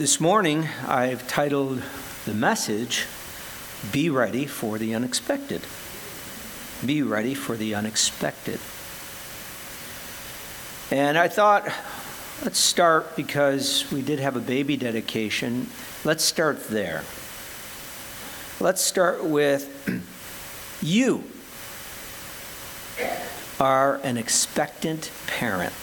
This morning, I've titled the message, Be Ready for the Unexpected. Be ready for the unexpected. And I thought, let's start, because we did have a baby dedication, let's start there. Let's start with, you are an expectant parent.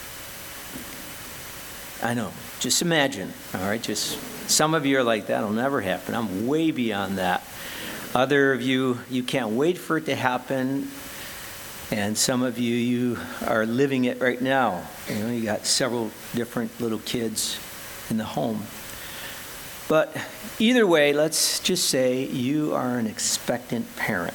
I know. Just imagine, all right? Just some of you are like, that'll never happen. I'm way beyond that. Other of you can't wait for it to happen. And some of you are living it right now. You know, you got several different little kids in the home. But either way, let's just say you are an expectant parent.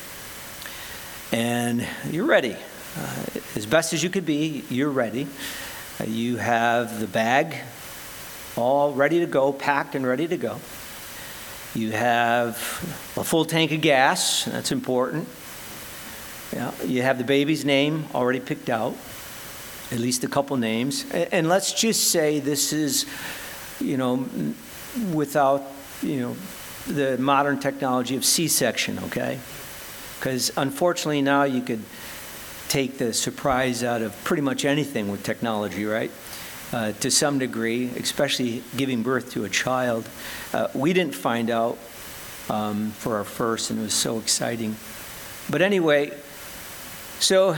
And you're ready. As best as you could be, you're ready. You have the bag all ready to go, packed and ready to go. You have a full tank of gas. That's important. Yeah, you have the baby's name already picked out, at least a couple names. And let's just say this is, without, the modern technology of C-section, okay? Because unfortunately now you could take the surprise out of pretty much anything with technology, right? To some degree, especially giving birth to a child. We didn't find out for our first, and it was so exciting. But anyway, so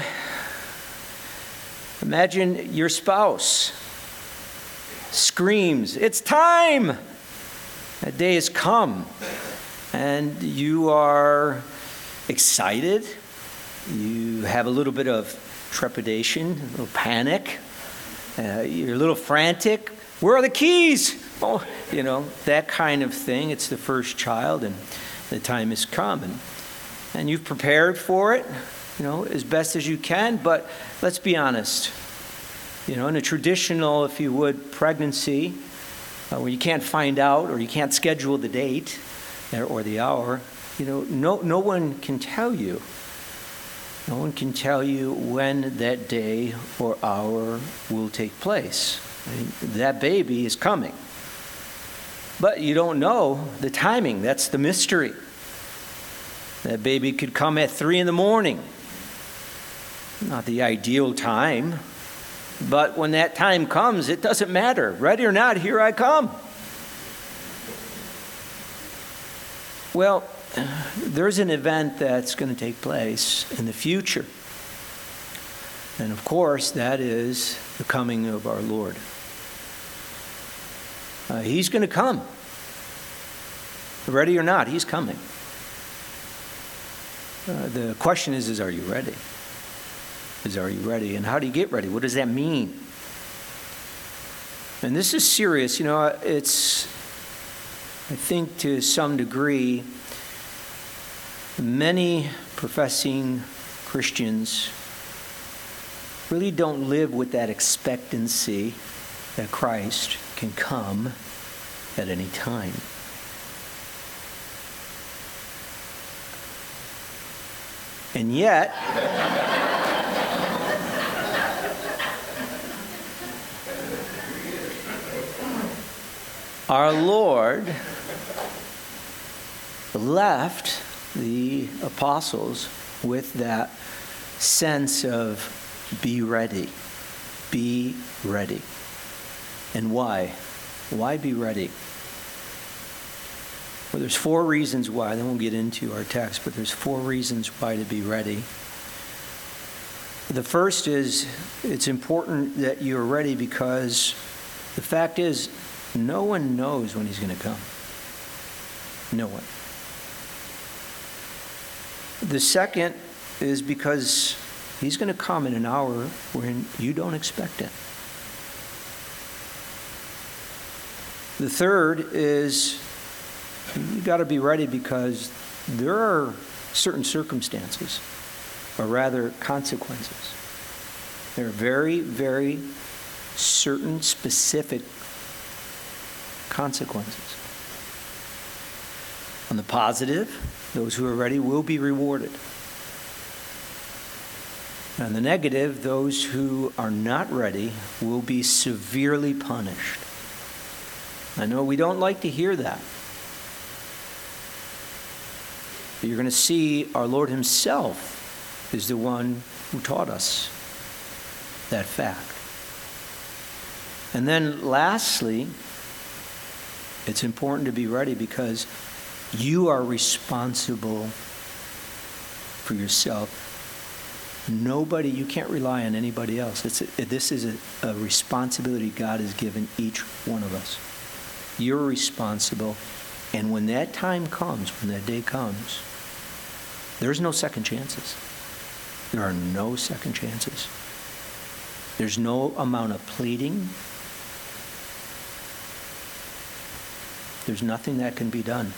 imagine your spouse screams, "It's time!" That day has come, and you are excited. You have a little bit of trepidation, a little panic. You're a little frantic. Where are the keys? Oh, that kind of thing. It's the first child, and the time has come. And you've prepared for it, as best as you can. But let's be honest. In a traditional, if you would, pregnancy, where you can't find out or you can't schedule the date or the hour, no one can tell you. No one can tell you when that day or hour will take place. That baby is coming. But you don't know the timing. That's the mystery. That baby could come at 3 a.m. Not the ideal time. But when that time comes, it doesn't matter. Ready or not, here I come. Well, there's an event that's going to take place in the future. And of course, that is the coming of our Lord. He's going to come. Ready or not, he's coming. The question is are you ready? Are you ready? And how do you get ready? What does that mean? And this is serious. It's, I think to some degree, many professing Christians really don't live with that expectancy that Christ can come at any time. And yet, our Lord left the apostles with that sense of be ready. Be ready. And why? Why be ready? Well, there's 4 reasons why. Then we'll get into our text, but there's 4 reasons why to be ready. The first is it's important that you're ready because the fact is no one knows when he's going to come. No one. The second is because he's going to come in an hour when you don't expect it. The third is you got to be ready because there are certain circumstances, or rather consequences. There are very, very certain specific consequences. On the positive, those who are ready will be rewarded. On the negative, those who are not ready will be severely punished. I know we don't like to hear that. But you're going to see our Lord himself is the one who taught us that fact. And then lastly, it's important to be ready because you are responsible for yourself. Nobody, you can't rely on anybody else. This is a responsibility God has given each one of us. You're responsible. And when that time comes, when that day comes, there's no second chances. There are no second chances. There's no amount of pleading. There's nothing that can be done.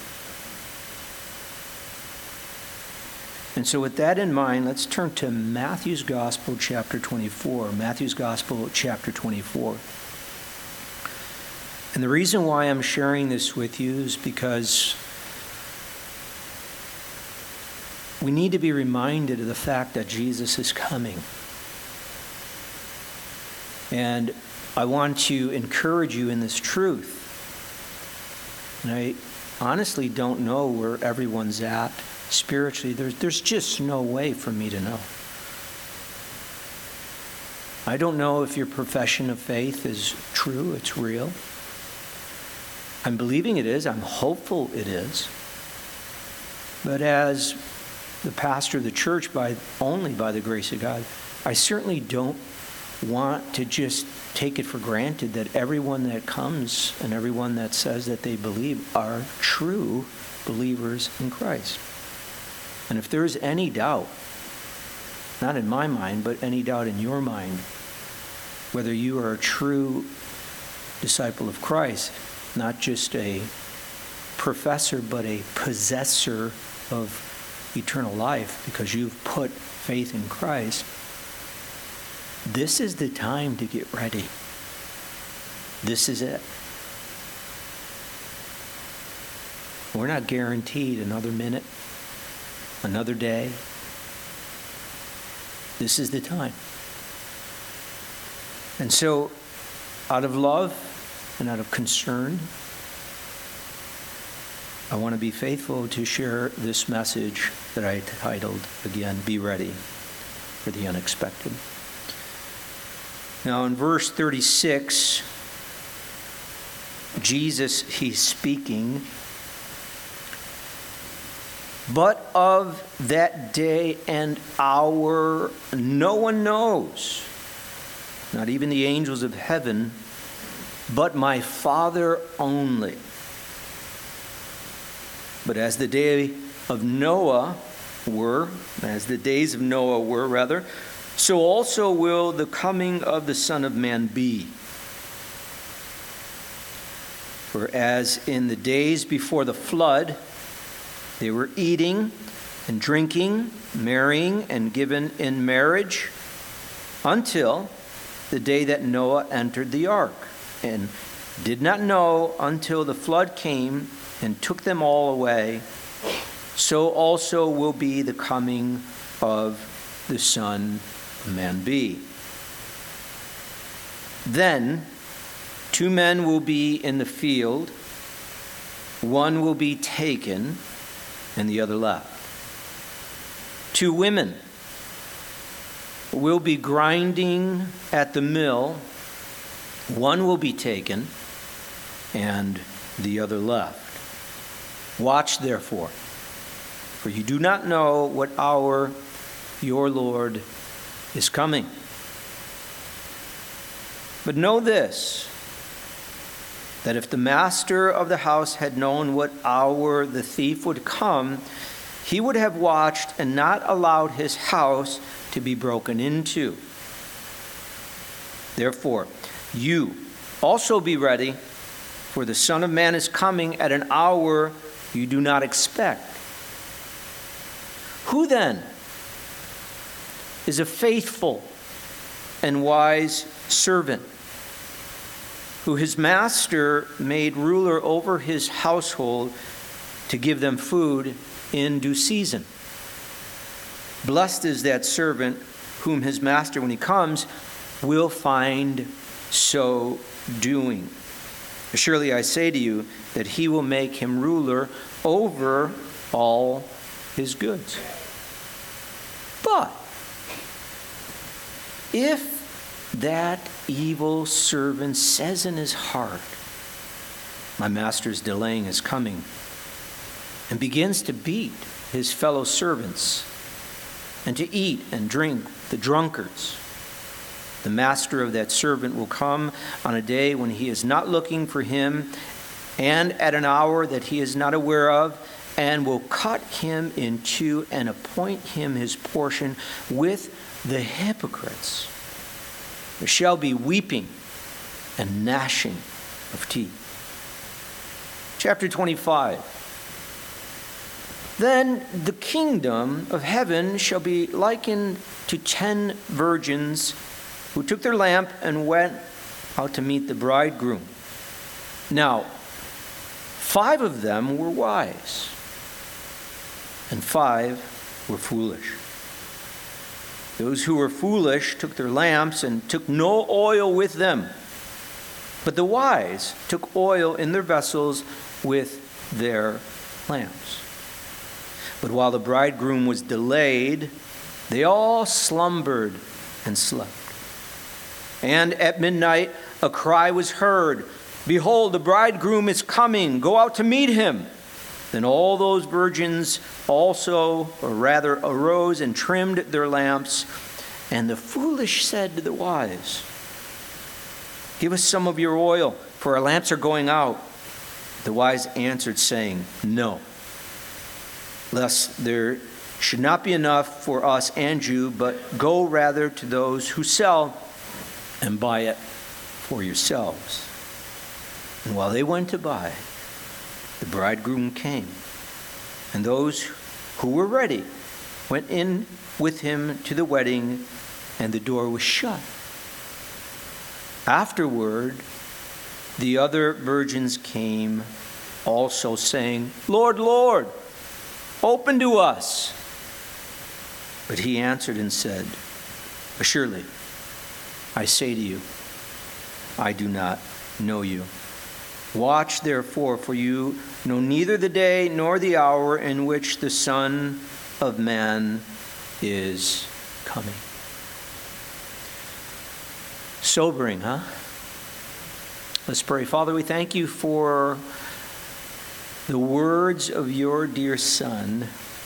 And so with that in mind, let's turn to Matthew's Gospel, chapter 24. Matthew's Gospel, chapter 24. And the reason why I'm sharing this with you is because we need to be reminded of the fact that Jesus is coming. And I want to encourage you in this truth. And I honestly don't know where everyone's at spiritually. There's just no way for me to know. I don't know if your profession of faith is true, it's real. I'm believing it is. I'm hopeful it is. But as the pastor of the church, only by the grace of God, I certainly don't want to just take it for granted that everyone that comes and everyone that says that they believe are true believers in Christ. And if there's any doubt, not in my mind, but any doubt in your mind, whether you are a true disciple of Christ, not just a professor, but a possessor of eternal life because you've put faith in Christ, this is the time to get ready. This is it. We're not guaranteed another minute, another day. This is the time. And so, out of love and out of concern, I want to be faithful to share this message that I titled, again, Be Ready for the Unexpected. Now in verse 36, Jesus, he's speaking, but of that day and hour no one knows, not even the angels of heaven, but my Father only. But as the days of Noah were, so also will the coming of the Son of Man be. For as in the days before the flood, they were eating and drinking, marrying and given in marriage, until the day that Noah entered the ark, and did not know until the flood came and took them all away, so also will be the coming of the Son of Man be. Then 2 men will be in the field, one will be taken and the other left. 2 women will be grinding at the mill, one will be taken and the other left. Watch therefore, for you do not know what hour your Lord is coming. But know this, that if the master of the house had known what hour the thief would come, he would have watched and not allowed his house to be broken into. Therefore, you also be ready, for the Son of Man is coming at an hour you do not expect. Who then is a faithful and wise servant, who his master made ruler over his household to give them food in due season? Blessed is that servant whom his master, when he comes, will find so doing. Surely I say to you that he will make him ruler over all his goods. But if that evil servant says in his heart, my master is delaying his coming, and begins to beat his fellow servants, and to eat and drink the drunkards, the master of that servant will come on a day when he is not looking for him, and at an hour that he is not aware of, and will cut him in two and appoint him his portion with the hypocrites. There shall be weeping and gnashing of teeth. Chapter 25. Then the kingdom of heaven shall be likened to 10 virgins who took their lamp and went out to meet the bridegroom. Now, 5 of them were wise, and 5 were foolish. Those who were foolish took their lamps and took no oil with them. But the wise took oil in their vessels with their lamps. But while the bridegroom was delayed, they all slumbered and slept. And at midnight a cry was heard, "Behold, the bridegroom is coming, go out to meet him." Then all those virgins also, or rather, arose and trimmed their lamps. And the foolish said to the wise, "Give us some of your oil, for our lamps are going out." The wise answered, saying, "No, lest there should not be enough for us and you, but go rather to those who sell and buy it for yourselves." And while they went to buy, the bridegroom came, and those who were ready went in with him to the wedding, and the door was shut. Afterward, the other virgins came also, saying, "Lord, Lord, open to us." But he answered and said, "Surely I say to you, I do not know you. Watch therefore, for you know neither the day nor the hour in which the Son of Man is coming." Sobering, huh? Let's pray. Father, we thank you for the words of your dear Son,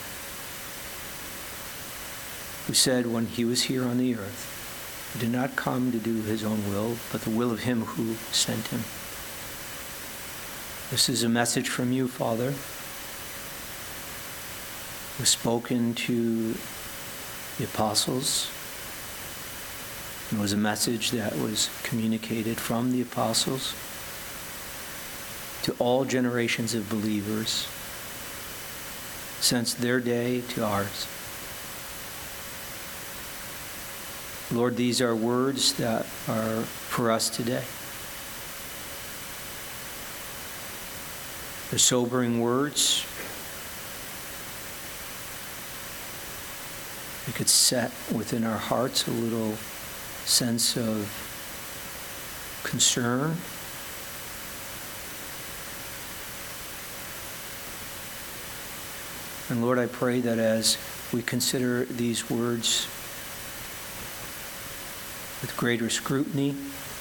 who said when he was here on the earth, he did not come to do his own will, but the will of him who sent him. This is a message from you, Father, who was spoken to the apostles. It was a message that was communicated from the apostles to all generations of believers since their day to ours. Lord, these are words that are for us today. They're sobering words. We could set within our hearts a little sense of concern. And Lord, I pray that as we consider these words with greater scrutiny,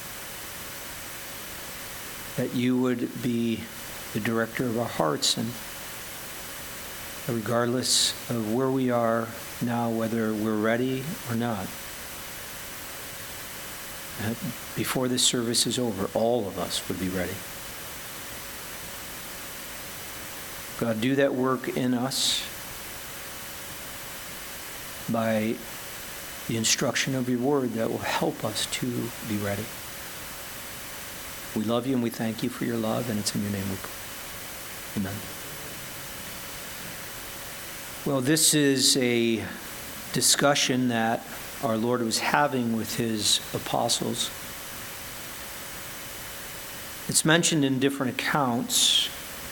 that you would be the director of our hearts, and regardless of where we are now, whether we're ready or not, before this service is over, all of us would be ready. God, do that work in us by the instruction of your word that will help us to be ready. We love you and we thank you for your love, and it's in your name we pray. Amen. Well, this is a discussion that our Lord was having with his apostles. It's mentioned in different accounts.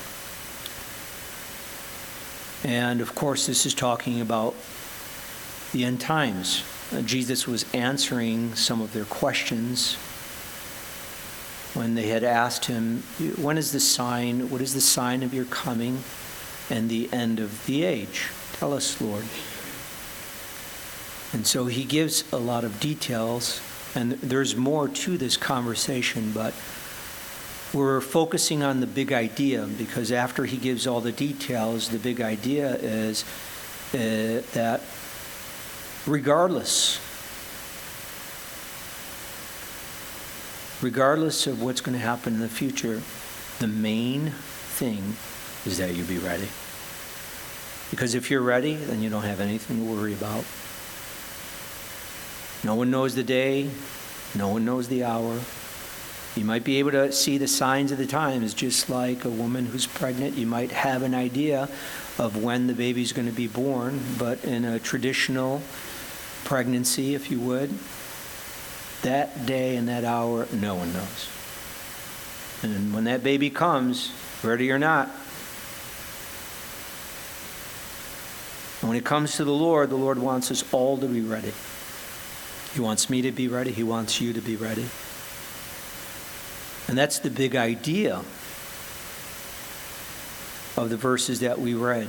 And of course, this is talking about the end times. Jesus was answering some of their questions. when they had asked him, when is the sign, what is the sign of your coming and the end of the age? Tell us, Lord. And so he gives a lot of details, and there's more to this conversation, but we're focusing on the big idea, because after he gives all the details, the big idea is that regardless of what's going to happen in the future, the main thing is that you be ready. Because if you're ready, then you don't have anything to worry about. No one knows the day. No one knows the hour. You might be able to see the signs of the times, just like a woman who's pregnant. You might have an idea of when the baby's going to be born, but in a traditional pregnancy, if you would, that day and that hour, no one knows. And when that baby comes, ready or not, and when it comes to the Lord wants us all to be ready. He wants me to be ready. He wants you to be ready. And that's the big idea of the verses that we read.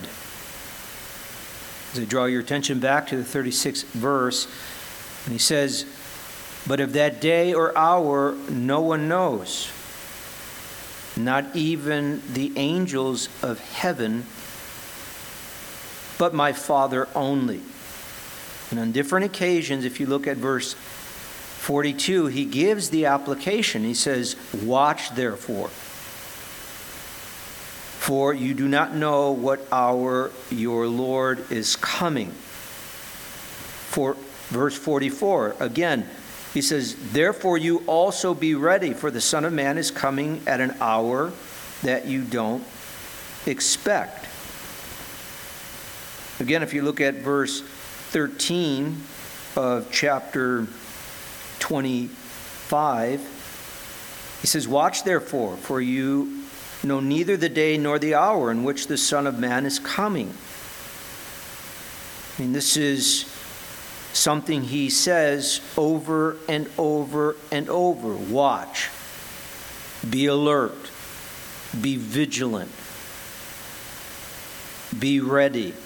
As I draw your attention back to the 36th verse, and he says, "But of that day or hour no one knows, not even the angels of heaven, but my Father only." And on different occasions, if you look at verse 42, he gives the application. He says, "Watch therefore, for you do not know what hour your Lord is coming." For verse 44, again, he says, "Therefore you also be ready, for the Son of Man is coming at an hour that you don't expect." Again, if you look at verse 13 of chapter 25, he says, "Watch therefore, for you know neither the day nor the hour in which the Son of Man is coming." I mean, this is something he says over and over and over. Watch. Be alert. Be vigilant. Be ready.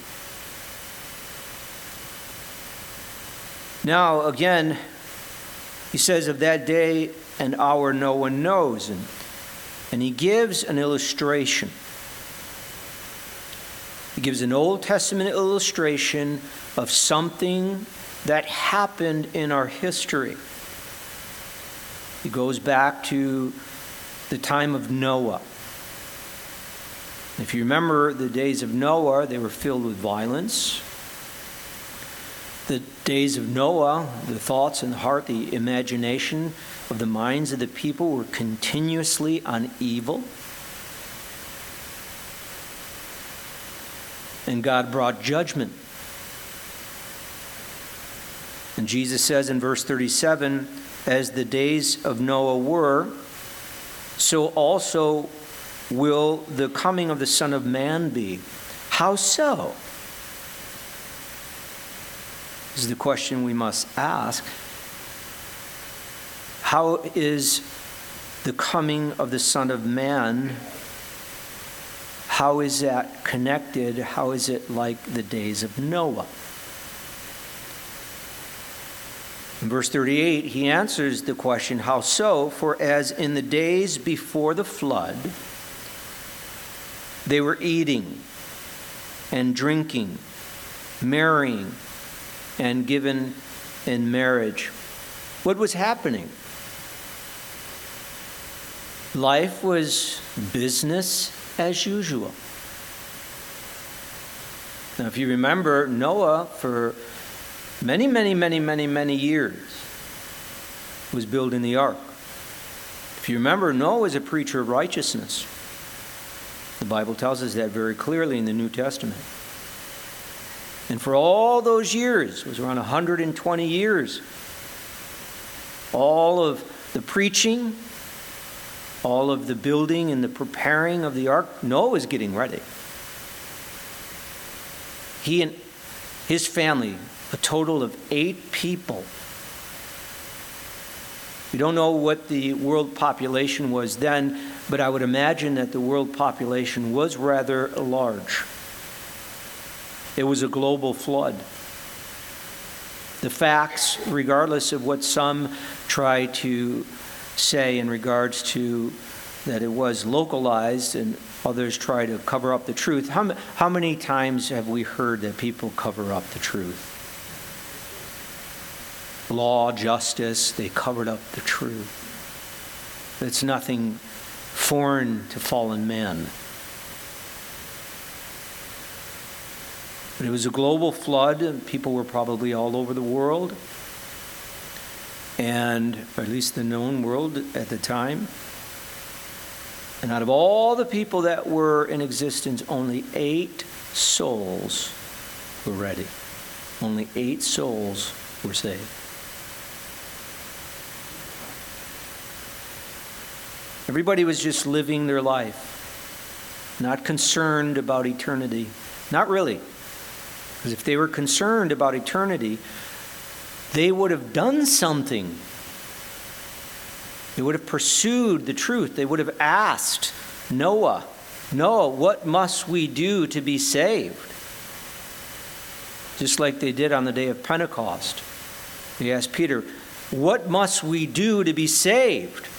Now, again, he says of that day and hour no one knows. And he gives an illustration. He gives an Old Testament illustration of something that happened in our history. He goes back to the time of Noah. If you remember the days of Noah, they were filled with violence. The days of Noah, the thoughts and the heart, the imagination of the minds of the people were continuously on evil. And God brought judgment. And Jesus says in verse 37, "As the days of Noah were, so also will the coming of the Son of Man be." How so? This is the question we must ask. How is the coming of the Son of Man, how is that connected? How is it like the days of Noah? In verse 38, he answers the question, how so? For as in the days before the flood, they were eating and drinking, marrying, and given in marriage. What was happening? Life was business as usual. Now, if you remember, Noah, for many years, was building the ark. If you remember, Noah was a preacher of righteousness. The Bible tells us that very clearly in the New Testament. And for all those years, it was around 120 years, all of the preaching, all of the building and the preparing of the ark, Noah was getting ready. He and his family, a total of 8 people, We don't know what the world population was then, but I would imagine that the world population was rather large. It was a global flood. The facts, regardless of what some try to say in regards to that it was localized and others try to cover up the truth, how many times have we heard that people cover up the truth? Law, justice, they covered up the truth. It's nothing foreign to fallen man. But it was a global flood, and people were probably all over the world, and or at least the known world at the time. And out of all the people that were in existence, only 8 souls were ready. Only 8 souls were saved. Everybody was just living their life, not concerned about eternity. Not really. Because if they were concerned about eternity, they would have done something. They would have pursued the truth. They would have asked Noah, what must we do to be saved? Just like they did on the day of Pentecost. They asked Peter, what must we do to be saved?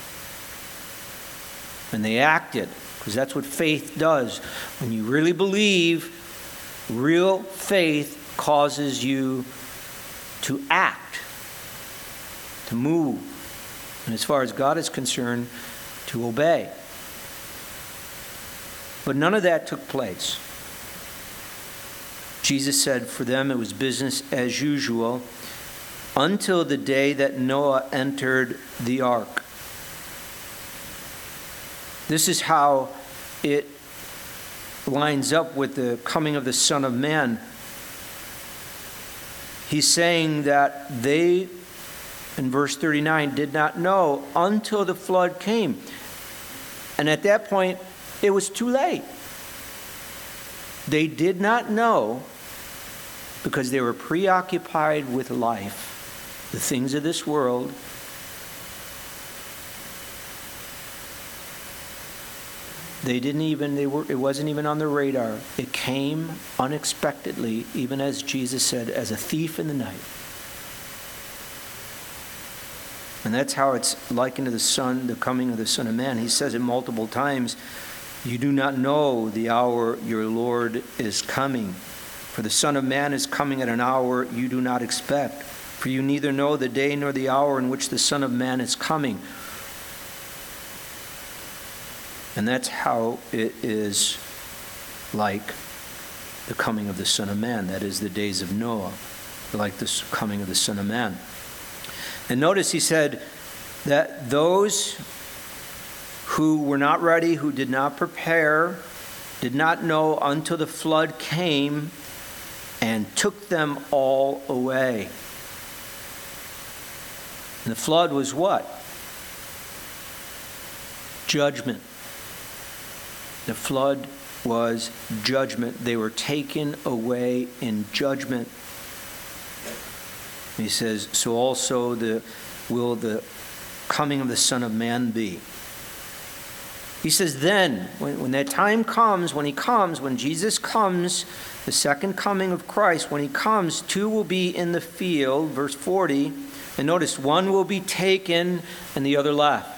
And they acted, because that's what faith does. When you really believe, real faith causes you to act, to move, and as far as God is concerned, to obey. But none of that took place. Jesus said for them it was business as usual until the day that Noah entered the ark. This is how it lines up with the coming of the Son of Man. He's saying that they, in verse 39, did not know until the flood came. And at that point, it was too late. They did not know because they were preoccupied with life, the things of this world. It wasn't even on their radar. It came unexpectedly, even as Jesus said, as a thief in the night. And that's how it's likened to the coming of the Son of Man. He says it multiple times. You do not know the hour your Lord is coming. For the Son of Man is coming at an hour you do not expect. For you neither know the day nor the hour in which the Son of Man is coming. And that's how it is like the coming of the Son of Man. That is the days of Noah, like the coming of the Son of Man. And notice he said that those who were not ready, who did not prepare, did not know until the flood came and took them all away. And the flood was what? Judgment. The flood was judgment. They were taken away in judgment. He says, so also will the coming of the Son of Man be. He says then, when that time comes, when Jesus comes, the second coming of Christ, when he comes, 2 will be in the field, verse 40. And notice, 1 will be taken and the other left.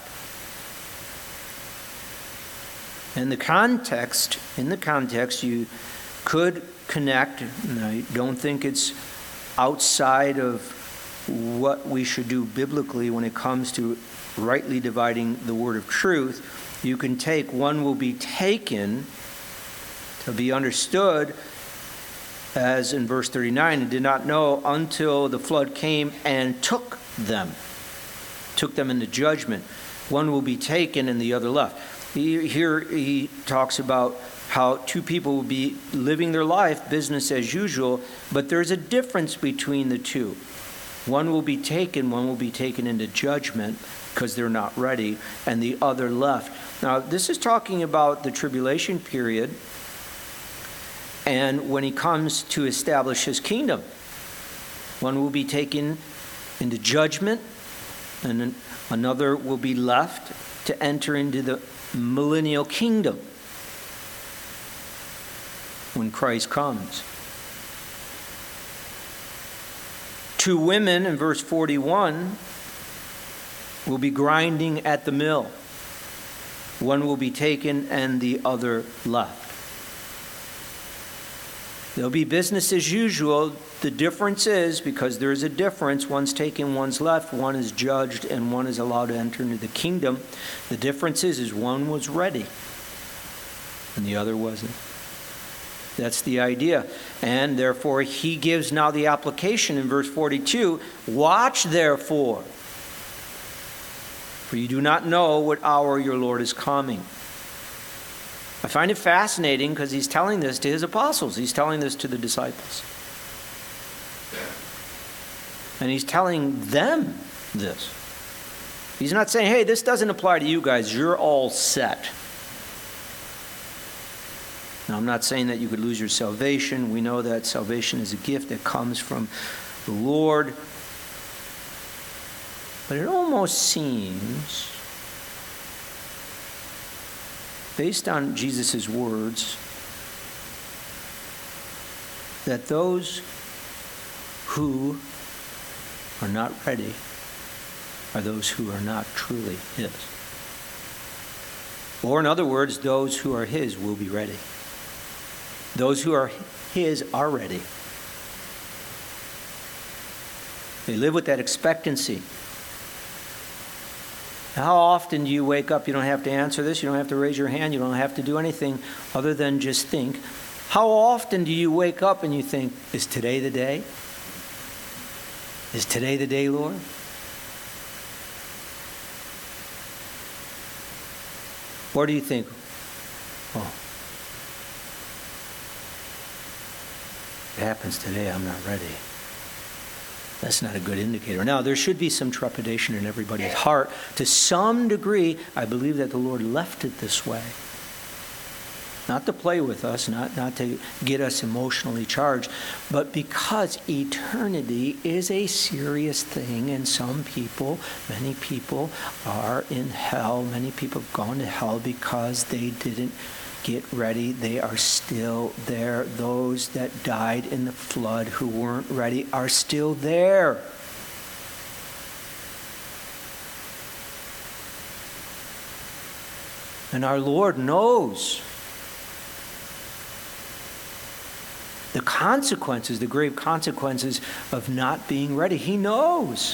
In the context, you could connect, and I don't think it's outside of what we should do biblically when it comes to rightly dividing the word of truth. You can take 1 will be taken to be understood as in verse 39, and did not know until the flood came and took them into judgment. 1 will be taken and the other left. Here he talks about how 2 people will be living their life, business as usual, but there's a difference between the 2. 1 will be taken into judgment because they're not ready, and the other left. Now, this is talking about the tribulation period and when he comes to establish his kingdom. 1 will be taken into judgment, and then another will be left to enter into the millennial kingdom when Christ comes. 2 women in verse 41 will be grinding at the mill. One will be taken and the other left. There'll be business as usual. The difference is, because there is a difference, one's taken, one's left, one is judged, and one is allowed to enter into the kingdom. The difference is one was ready and the other wasn't. That's the idea. And therefore, he gives now the application in verse 42. Watch therefore, for you do not know what hour your Lord is coming. I find it fascinating because he's telling this to his apostles. He's telling this to the disciples. And he's telling them this. He's not saying, hey, this doesn't apply to you guys. You're all set. Now, I'm not saying that you could lose your salvation. We know that salvation is a gift that comes from the Lord. But it almost seems, based on Jesus' words, that those who are not ready are those who are not truly his. Or in other words, those who are his will be ready. Those who are his are ready. They live with that expectancy. How often do you wake up? You don't have to answer this. You don't have to raise your hand. You don't have to do anything other than just think. How often do you wake up and you think, is today the day? Is today the day, Lord? Or do you think, oh, it happens today, I'm not ready. That's not a good indicator. Now, there should be some trepidation in everybody's heart. To some degree, I believe that the Lord left it this way. Not to play with us, not to get us emotionally charged, but because eternity is a serious thing, and some people, many people are in hell. Many people have gone to hell because they didn't get ready. They are still there. Those that died in the flood who weren't ready are still there. And our Lord knows the consequences, the grave consequences of not being ready. He knows.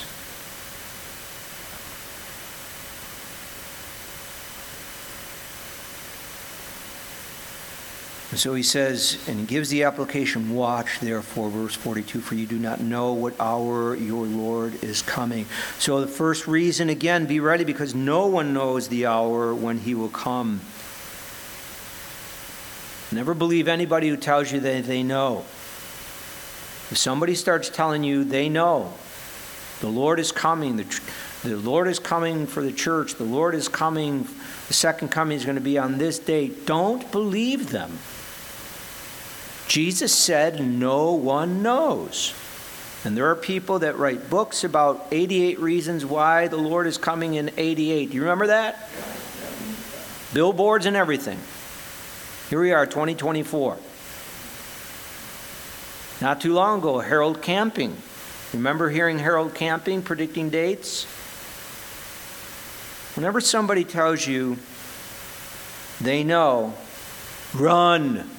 And so he says, and he gives the application, watch therefore, verse 42, for you do not know what hour your Lord is coming. So the first reason, again, be ready, because no one knows the hour when he will come. Never believe anybody who tells you that they know. If somebody starts telling you they know, the Lord is coming, the Lord is coming for the church, the Lord is coming, the second coming is going to be on this date, don't believe them. Jesus said no one knows. And there are people that write books about 88 reasons why the Lord is coming in 88. Do you remember that? Billboards and everything. Here we are, 2024. Not too long ago, Harold Camping. Remember hearing Harold Camping predicting dates? Whenever somebody tells you they know, run.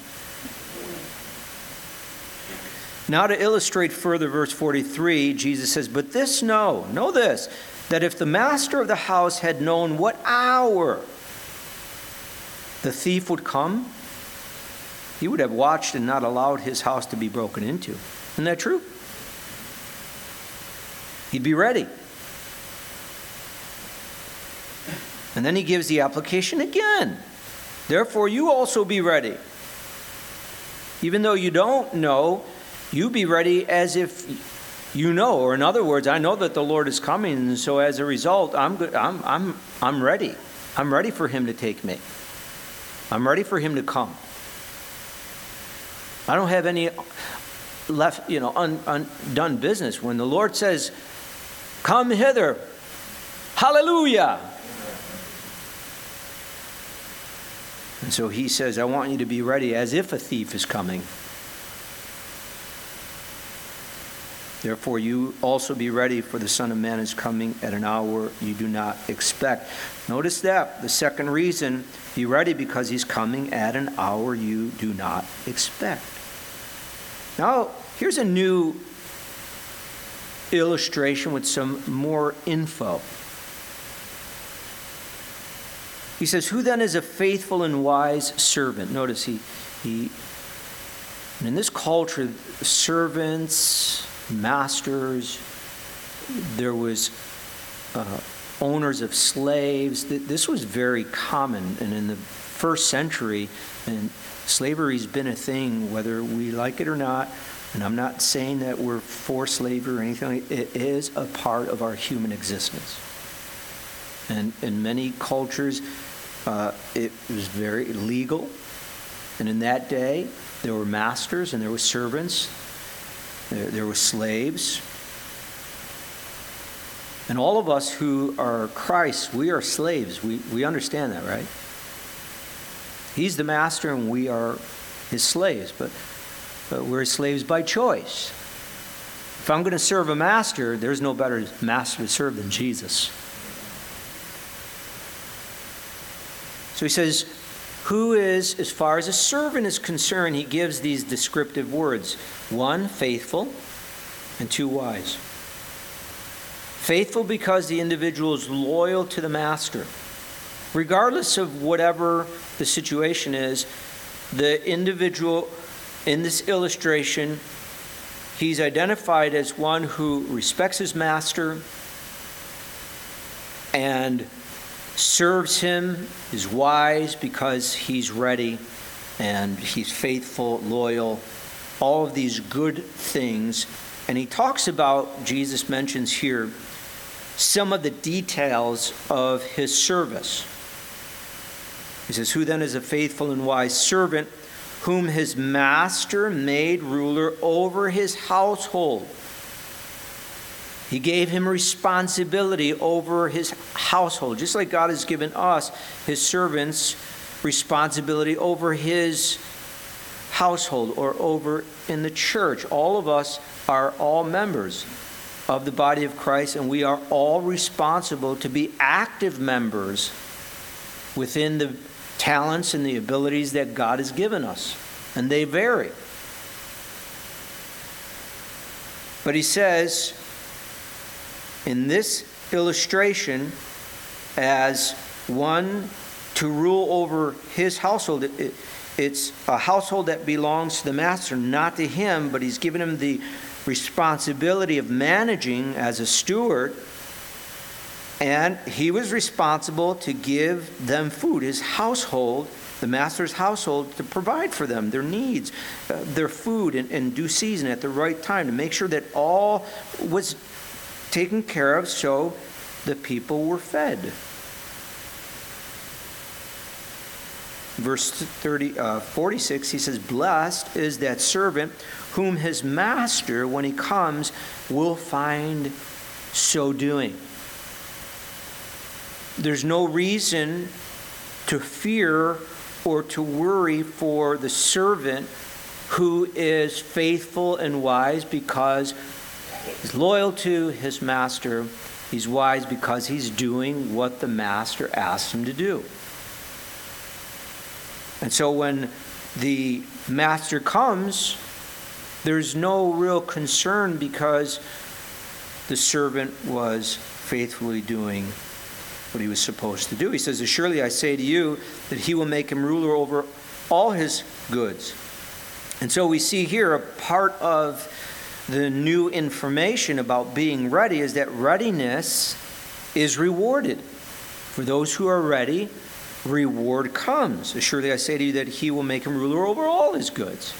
Now to illustrate further verse 43, Jesus says, but this know this, that if the master of the house had known what hour the thief would come, he would have watched and not allowed his house to be broken into. Isn't that true? He'd be ready. And then he gives the application again. Therefore, you also be ready. Even though you don't know, you be ready as if you know. Or in other words, I know that the Lord is coming, and so as a result, I'm ready. I'm ready for him to take me. I'm ready for him to come. I don't have any left, undone business. When the Lord says, come hither, Hallelujah. And so he says, I want you to be ready as if a thief is coming. Therefore, you also be ready, for the Son of Man is coming at an hour you do not expect. Notice that. The second reason, be ready because he's coming at an hour you do not expect. Now, here's a new illustration with some more info. He says, who then is a faithful and wise servant? Notice he in this culture, servants, masters, there was owners of slaves. This was very common. And in the first century, and slavery's been a thing, whether we like it or not. And I'm not saying that we're for slavery or anything. It is a part of our human existence. And in many cultures, it was very legal. And in that day, there were masters and there were servants. There were slaves. And all of us who are Christ, we are slaves. We understand that, right? He's the master and we are his slaves. But we're his slaves by choice. If I'm going to serve a master, there's no better master to serve than Jesus. So he says, who is, as far as a servant is concerned, he gives these descriptive words. 1, faithful, and 2, wise. Faithful because the individual is loyal to the master. Regardless of whatever the situation is, the individual in this illustration, he's identified as one who respects his master and serves him, is wise because he's ready and he's faithful, loyal, all of these good things. And he talks about, Jesus mentions here, some of the details of his service. He says, who then is a faithful and wise servant, whom his master made ruler over his household? He gave him responsibility over his household, just like God has given us, his servants, responsibility over his household or over in the church. All of us are all members of the body of Christ, and we are all responsible to be active members within the talents and the abilities that God has given us. And they vary. But he says, in this illustration, as one to rule over his household, it's a household that belongs to the master, not to him, but he's given him the responsibility of managing as a steward. And he was responsible to give them food, his household, the master's household, to provide for them their needs, their food in due season at the right time, to make sure that all was taken care of so the people were fed. Verse 46, he says, blessed is that servant whom his master, when he comes, will find so doing. There's no reason to fear or to worry for the servant who is faithful and wise because he's loyal to his master. He's wise because he's doing what the master asks him to do. And so when the master comes, there's no real concern because the servant was faithfully doing what he was supposed to do. He says, surely I say to you that he will make him ruler over all his goods. And so we see here a part of the new information about being ready is that readiness is rewarded. For those who are ready, reward comes. Surely I say to you that he will make him ruler over all his goods.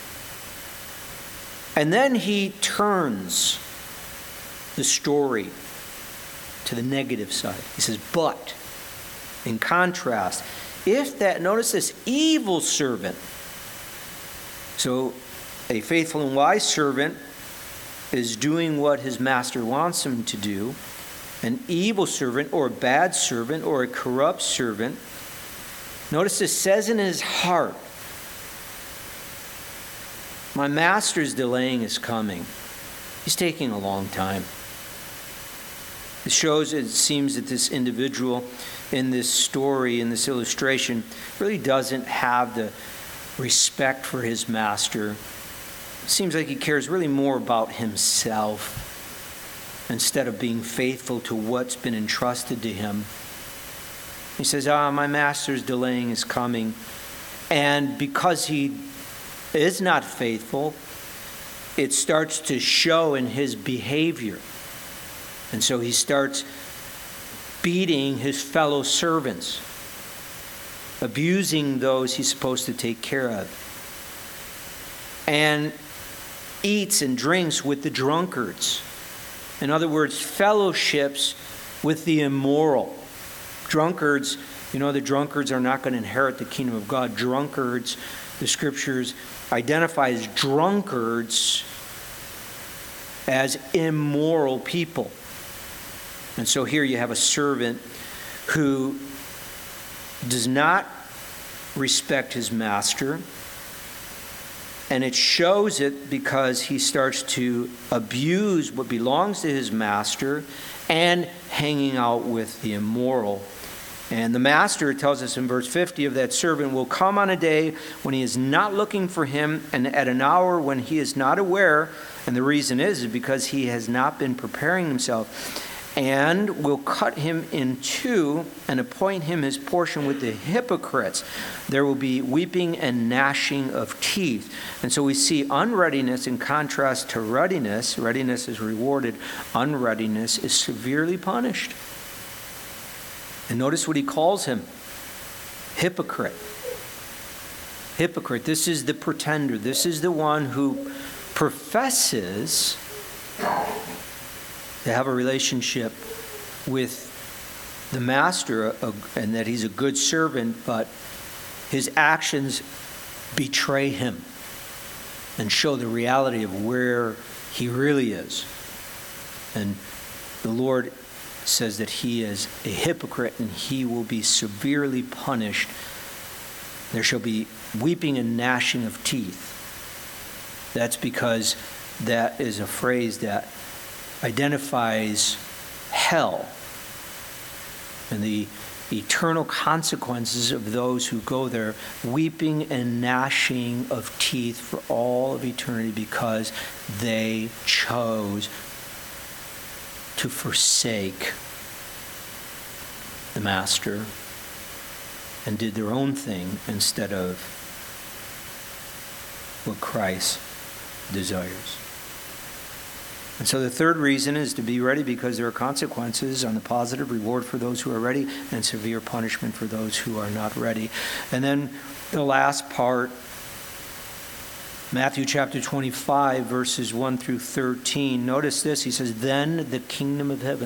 And then he turns the story to the negative side. He says, but, in contrast, if that, notice this, evil servant, so a faithful and wise servant is doing what his master wants him to do, an evil servant or a bad servant or a corrupt servant, notice it says in his heart, my master's delaying his coming. He's taking a long time. It seems that this individual in this story, in this illustration, really doesn't have the respect for his master. It seems like he cares really more about himself instead of being faithful to what's been entrusted to him. He says, my master's delaying his coming. And because he is not faithful, it starts to show in his behavior. And so he starts beating his fellow servants, abusing those he's supposed to take care of, and eats and drinks with the drunkards. In other words, fellowships with the immoral. Drunkards, the drunkards are not going to inherit the kingdom of God. Drunkards, the scriptures identify as drunkards as immoral people. And so here you have a servant who does not respect his master, and it shows it because he starts to abuse what belongs to his master and hanging out with the immoral. And the master, it tells us in verse 50, of that servant will come on a day when he is not looking for him, and at an hour when he is not aware, and the reason is because he has not been preparing himself, and will cut him in two and appoint him his portion with the hypocrites. There will be weeping and gnashing of teeth. And so we see unreadiness in contrast to readiness. Readiness is rewarded. Unreadiness is severely punished. And notice what he calls him. Hypocrite. Hypocrite. This is the pretender. This is the one who professes to have a relationship with the master and that he's a good servant, but his actions betray him and show the reality of where he really is. And the Lord says that he is a hypocrite and he will be severely punished. There shall be weeping and gnashing of teeth. That's because that is a phrase that identifies hell and the eternal consequences of those who go there, weeping and gnashing of teeth for all of eternity because they chose to forsake the master and did their own thing instead of what Christ desires. And so the third reason is to be ready because there are consequences on the positive, reward for those who are ready, and severe punishment for those who are not ready. And then the last part, Matthew chapter 25, verses 1 through 13. Notice this. He says, then the kingdom of heaven.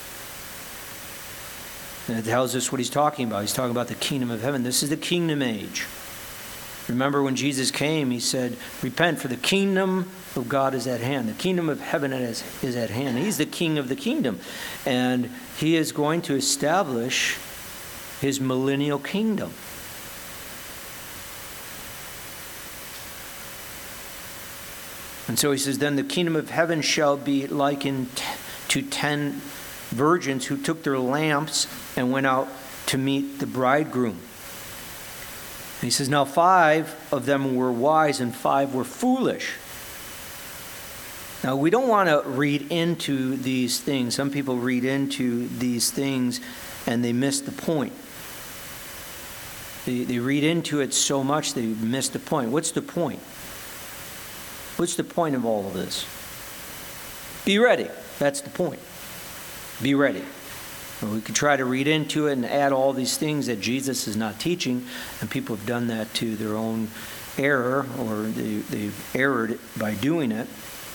And it tells us what he's talking about. He's talking about the kingdom of heaven. This is the kingdom age. Remember when Jesus came, he said, repent, for the kingdom of God is at hand. The kingdom of heaven is at hand. He's the king of the kingdom. And he is going to establish his millennial kingdom. And so he says, then the kingdom of heaven shall be likened to 10 virgins who took their lamps and went out to meet the bridegroom. And he says, now 5 of them were wise and 5 were foolish. Now, we don't want to read into these things. Some people read into these things and they miss the point. They read into it so much they miss the point. What's the point? What's the point of all of this? Be ready. That's the point. Be ready. We could try to read into it and add all these things that Jesus is not teaching, and people have done that to their own error, or they've erred by doing it.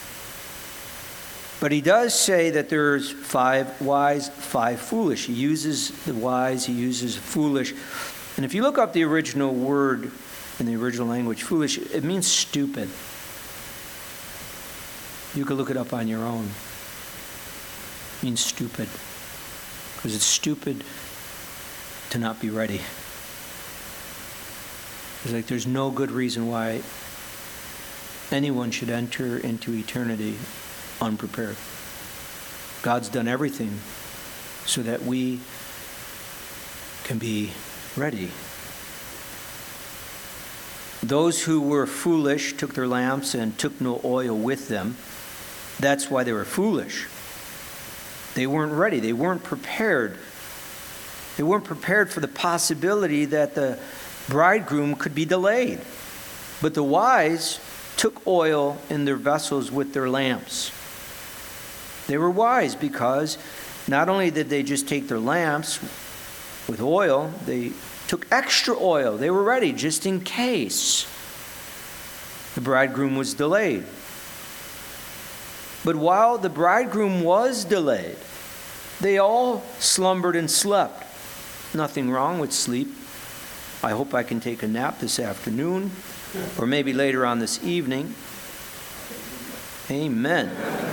But he does say that there's 5 wise, 5 foolish. He uses the wise, he uses foolish. And if you look up the original word in the original language, foolish, it means stupid. You could look it up on your own. It means stupid. Because it's stupid to not be ready. It's like there's no good reason why anyone should enter into eternity unprepared. God's done everything so that we can be ready. Those who were foolish took their lamps and took no oil with them. That's why they were foolish. They weren't ready. They weren't prepared. They weren't prepared for the possibility that the bridegroom could be delayed. But the wise took oil in their vessels with their lamps. They were wise because not only did they just take their lamps with oil, they took extra oil. They were ready just in case the bridegroom was delayed. But while the bridegroom was delayed, they all slumbered and slept. Nothing wrong with sleep. I hope I can take a nap this afternoon, or maybe later on this evening. Amen.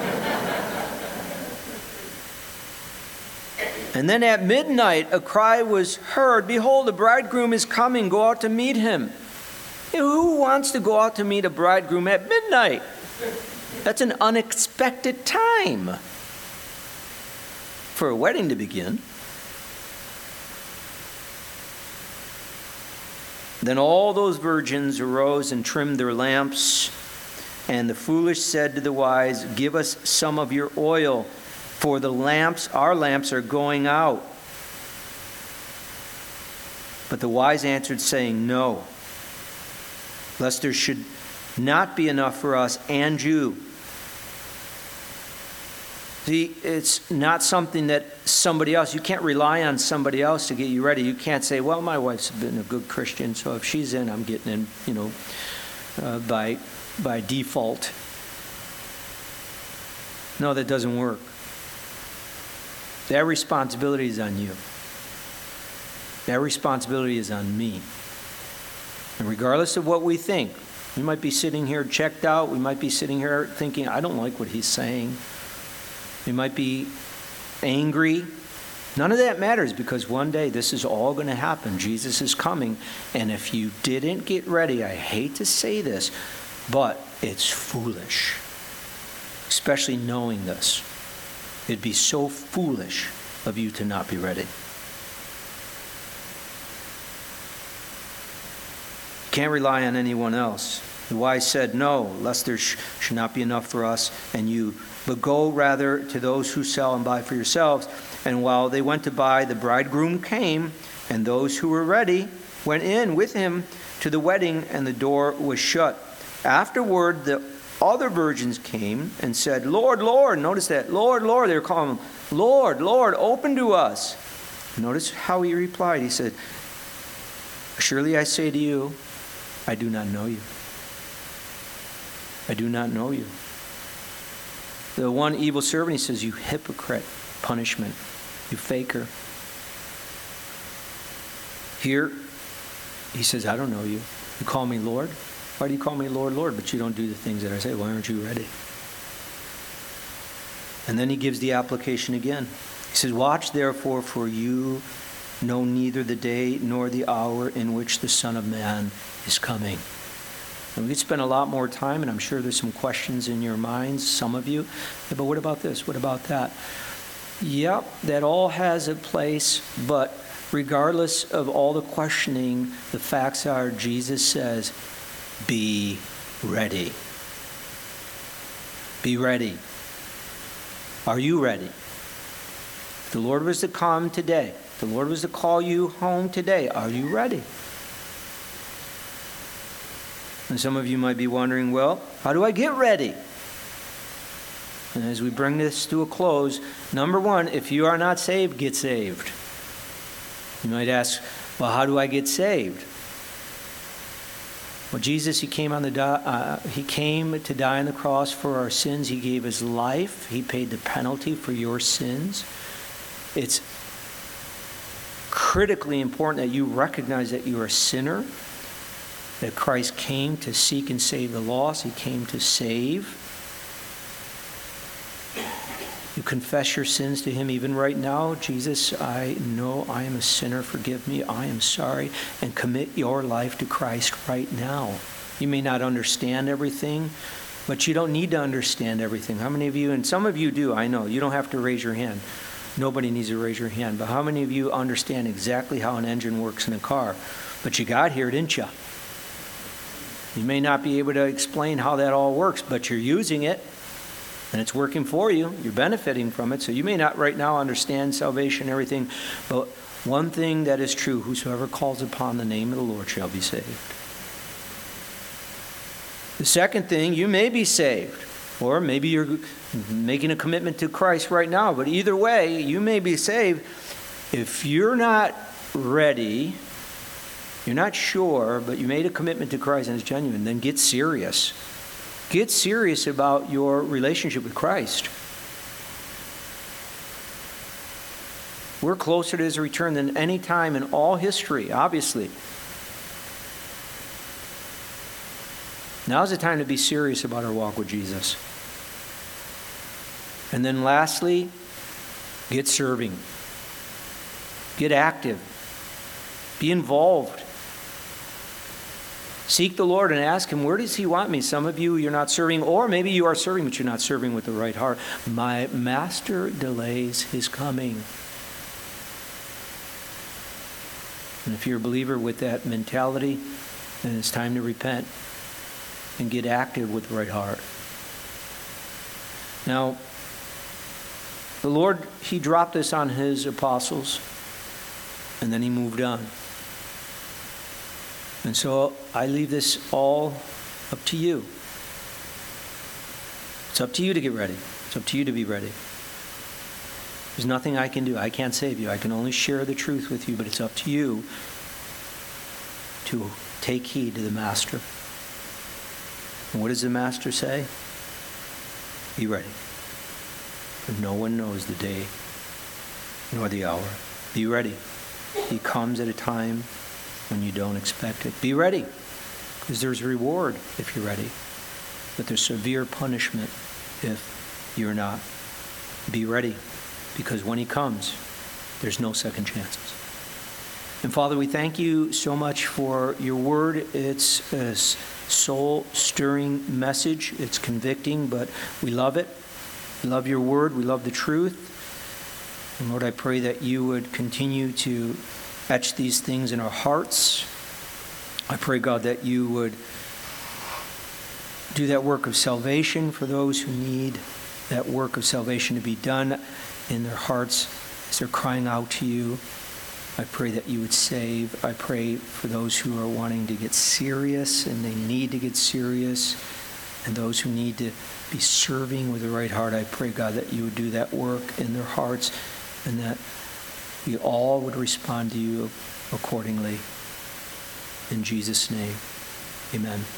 And then at midnight a cry was heard, "Behold, the bridegroom is coming, go out to meet him." Who wants to go out to meet a bridegroom at midnight? That's an unexpected time for a wedding to begin. Then all those virgins arose and trimmed their lamps. And the foolish said to the wise, "Give us some of your oil, for the lamps, our lamps, are going out." But the wise answered, saying, "No, lest there should not be enough for us and you." See, it's not something that somebody else, you can't rely on somebody else to get you ready. You can't say, "Well, my wife's been a good Christian, so if she's in, I'm getting in, by default." No, that doesn't work. That responsibility is on you. That responsibility is on me. And regardless of what we think, we might be sitting here checked out. We might be sitting here thinking, "I don't like what he's saying." We might be angry. None of that matters, because one day this is all going to happen. Jesus is coming. And if you didn't get ready, I hate to say this, but it's foolish. Especially knowing this. It'd be so foolish of you to not be ready. Can't rely on anyone else. The wise said, "No, lest there should not be enough for us and you. But go rather to those who sell and buy for yourselves." And while they went to buy, the bridegroom came, and those who were ready went in with him to the wedding, and the door was shut. Afterward, the other virgins came and said, "Lord, Lord," notice that, "Lord, Lord," they were calling him, "Lord, Lord, open to us." Notice how he replied. He said, "Surely I say to you, I do not know you. I do not know you." The one evil servant, he says, "You hypocrite," punishment, "you faker." Here, he says, "I don't know you. You call me Lord? Why do you call me Lord, Lord, but you don't do the things that I say? Why aren't you ready?" And then he gives the application again. He says, "Watch therefore, for you know neither the day nor the hour in which the Son of Man is coming." And we could spend a lot more time, and I'm sure there's some questions in your minds, some of you. Yeah, but what about this? What about that? Yep, that all has a place, but regardless of all the questioning, the facts are Jesus says, be ready. Be ready. Are you ready? If the Lord was to come today, if the Lord was to call you home today, are you ready? And some of you might be wondering, well, how do I get ready? And as we bring this to a close, number one, if you are not saved, get saved. You might ask, well, how do I get saved? Well, Jesus, he came to die on the cross for our sins. He gave his life. He paid the penalty for your sins. It's critically important that you recognize that you are a sinner, that Christ came to seek and save the lost. He came to save. You confess your sins to him even right now? Jesus, I know I am a sinner. Forgive me. I am sorry. And commit your life to Christ right now. You may not understand everything, but you don't need to understand everything. How many of you, and some of you do, I know, you don't have to raise your hand. Nobody needs to raise your hand. But how many of you understand exactly how an engine works in a car? But you got here, didn't you? You may not be able to explain how that all works, but you're using it, and it's working for you. You're benefiting from it. So you may not right now understand salvation and everything, but one thing that is true, whosoever calls upon the name of the Lord shall be saved. The second thing, you may be saved, or maybe you're making a commitment to Christ right now, but either way, you may be saved. If you're not ready, you're not sure, but you made a commitment to Christ and it's genuine, then get serious. Get serious about your relationship with Christ. We're closer to his return than any time in all history, obviously. Now's the time to be serious about our walk with Jesus. And then lastly, get serving. Get active. Be involved. Seek the Lord and ask him, where does he want me? Some of you, you're not serving, or maybe you are serving, but you're not serving with the right heart. My master delays his coming. And if you're a believer with that mentality, then it's time to repent and get active with the right heart. Now, the Lord, he dropped this on his apostles, and then he moved on. And so I leave this all up to you. It's up to you to get ready. It's up to you to be ready. There's nothing I can do. I can't save you. I can only share the truth with you, but it's up to you to take heed to the Master. And what does the Master say? Be ready. For no one knows the day nor the hour. Be ready. He comes at a time when you don't expect it. Be ready, because there's reward if you're ready, but there's severe punishment if you're not. Be ready, because when he comes, there's no second chances. And Father, we thank you so much for your word. It's a soul-stirring message. It's convicting, but we love it. We love your word. We love the truth. And Lord, I pray that you would continue to etch these things in our hearts. I pray, God, that you would do that work of salvation for those who need that work of salvation to be done in their hearts as they're crying out to you. I pray that you would save. I pray for those who are wanting to get serious and they need to get serious, and those who need to be serving with the right heart. I pray, God, that you would do that work in their hearts, and that we all would respond to you accordingly. In Jesus' name, amen.